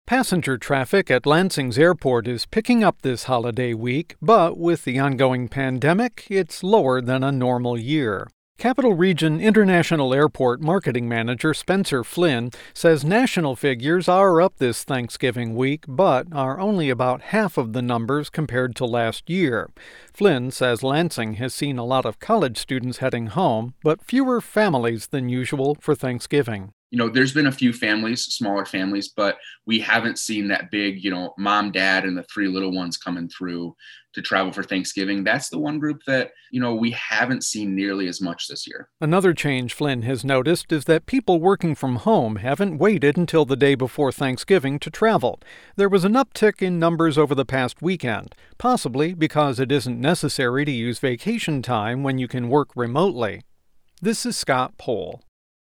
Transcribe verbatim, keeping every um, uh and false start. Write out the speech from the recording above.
Passenger traffic at Lansing's airport is picking up this holiday week, but with the ongoing pandemic, it's lower than a normal year. Capital Region International Airport Marketing Manager Spencer Flynn says national figures are up this Thanksgiving week, but are only about half of the numbers compared to last year. Flynn says Lansing has seen a lot of college students heading home, but fewer families than usual for Thanksgiving. You know, there's been a few families, smaller families, but we haven't seen that big, you know, mom, dad, and the three little ones coming through to travel for Thanksgiving. That's the one group that, you know, we haven't seen nearly as much this year. Another change Flynn has noticed is that people working from home haven't waited until the day before Thanksgiving to travel. There was an uptick in numbers over the past weekend, possibly because it isn't necessary to use vacation time when you can work remotely. This is Scott Pohl.